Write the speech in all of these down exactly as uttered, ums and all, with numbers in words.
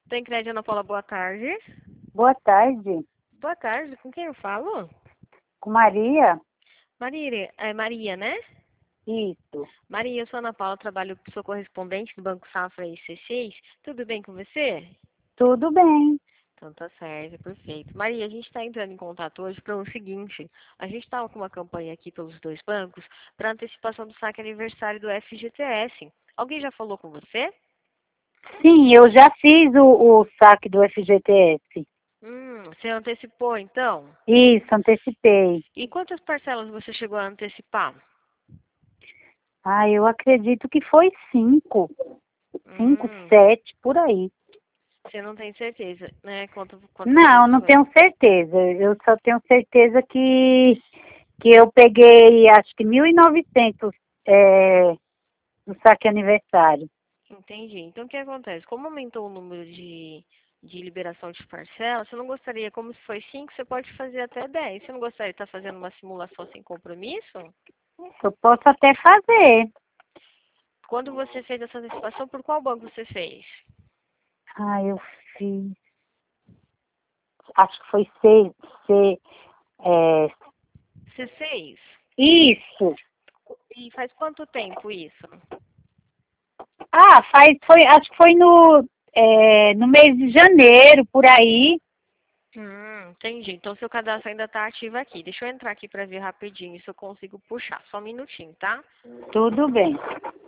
Tem crédito, Ana Paula, boa tarde. Boa tarde, Boa tarde, com quem eu falo? com Maria? Maria, é Maria, né? Isso, Maria, eu sou a Ana Paula, trabalho, sou correspondente do Banco Safra e C seis. Tudo bem com você? tudo bem. Então tá certo, perfeito. Maria, a gente está entrando em contato hoje para o seguinte, a gente estava com uma campanha aqui pelos dois bancos para antecipação do saque aniversário do F G T S. Alguém já falou com você? Sim, eu já fiz o, o saque do F G T S. Hum, você antecipou então? Isso, antecipei. E quantas parcelas você chegou a antecipar? Ah, eu acredito que foi cinco, cinco, Hum, sete, por aí. você não tem certeza, né? Quanto, quantas Não, não pessoas? tenho certeza. Eu só tenho certeza que, que eu peguei, acho que mil e novecentos é, no saque aniversário. Entendi. Então, o que acontece? Como aumentou o número de, de liberação de parcelas, você não gostaria, como se foi cinco, você pode fazer até dez. Você não gostaria de estar fazendo uma simulação sem compromisso? Eu posso até fazer. Quando você fez essa antecipação, por qual banco você fez? Ah, eu fiz. Acho que foi C, C, é, C seis. isso. E faz quanto tempo isso? Ah, faz, foi, acho que foi no, é, no mês de janeiro, por aí. Hum, entendi. Então, seu cadastro ainda está ativo aqui. Deixa eu entrar aqui para ver rapidinho se eu consigo puxar. Só um minutinho, tá? Tudo bem.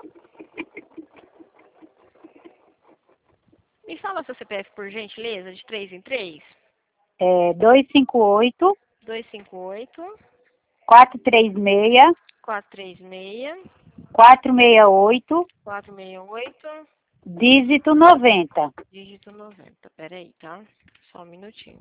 Me fala seu C P F, por gentileza, de três em três. É, dois cinco oito, dois cinco oito, quatro três seis, quatro três seis, quatro seis oito, quatro seis oito, dígito noventa. dígito noventa. Pera aí, tá? Só um minutinho.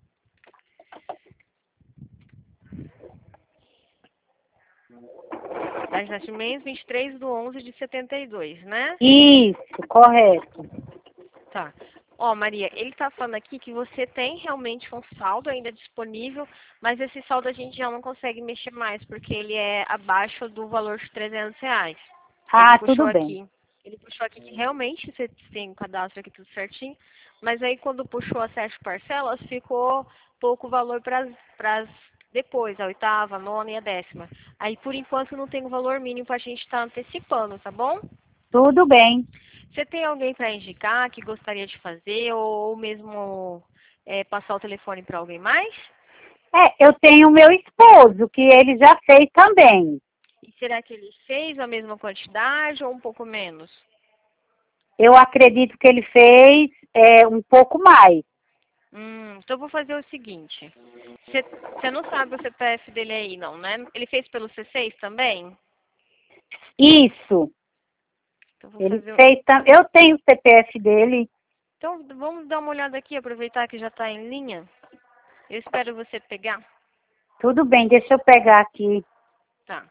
Data de nascimento, vinte e três de onze de setenta e dois, né? Isso, correto. Tá. Ó, Maria, ele tá falando aqui que você tem realmente um saldo ainda disponível, mas esse saldo a gente já não consegue mexer mais, porque ele é abaixo do valor de trezentos reais. Ele Ah, puxou tudo bem. aqui. Ele puxou aqui que realmente você tem o cadastro aqui tudo certinho, mas aí quando puxou as sete parcelas, ficou pouco valor para as depois, a oitava, a nona e a décima. Aí por enquanto não tem o valor mínimo para a gente estar antecipando, tá bom? Tudo bem. Você tem alguém para indicar que gostaria de fazer ou mesmo é, passar o telefone para alguém mais? É, eu tenho meu esposo, que ele já fez também. E será que ele fez a mesma quantidade ou um pouco menos? Eu acredito que ele fez é, um pouco mais. Hum, então eu vou fazer o seguinte. Você você não sabe o C P F dele aí, não, né? Ele fez pelo C seis também? Isso. Então eu vou Ele fazer. o- fez tam... Eu tenho o C P F dele. Então vamos dar uma olhada aqui, aproveitar que já está em linha. Eu espero você pegar. Tudo bem, deixa eu pegar aqui. Tá.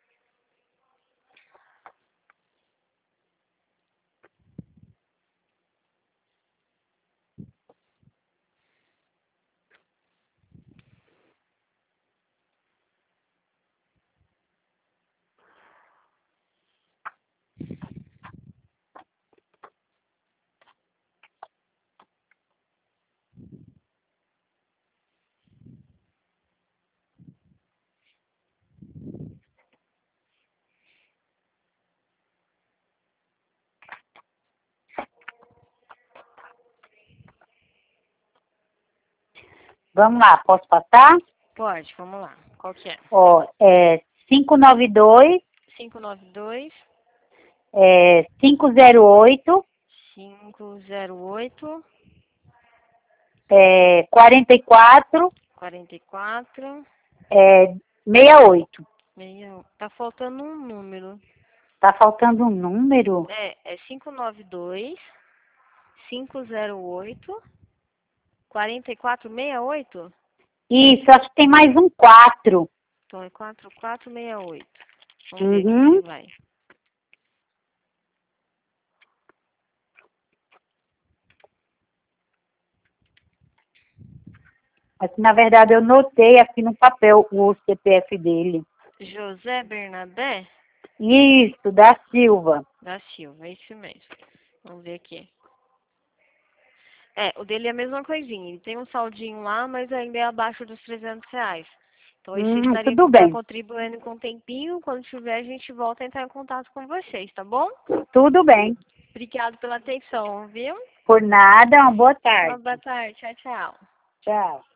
Vamos lá, posso passar? Pode, vamos lá. Qual que é? Ó, é cinco nove dois, cinco nove dois, é, cinco zero oito, cinco zero oito, é, quarenta e quatro, quarenta e quatro, é, sessenta e oito. meio. Tá faltando um número. Tá faltando um número? É, é cinco nove dois, cinco zero oito, quarenta e quatro, sessenta e oito? Isso, acho que tem mais um quatro. Então é quatro quatro seis oito. Vamos ver aqui se Uhum. vai. Mas, na verdade, eu notei aqui no papel o C P F dele. José Bernabé Isso, da Silva. da Silva, é isso mesmo. Vamos ver aqui. É, o dele é a mesma coisinha. Ele tem um saldinho lá, mas ainda é abaixo dos trezentos reais. Então, aí você Hum, estaria tudo tá bem. contribuindo com um tempinho. Quando tiver, a gente volta a entrar em contato com vocês, tá bom? Tudo bem. Obrigado pela atenção, viu? Por nada, uma boa Uma tarde. boa tarde. Tchau, tchau. Tchau.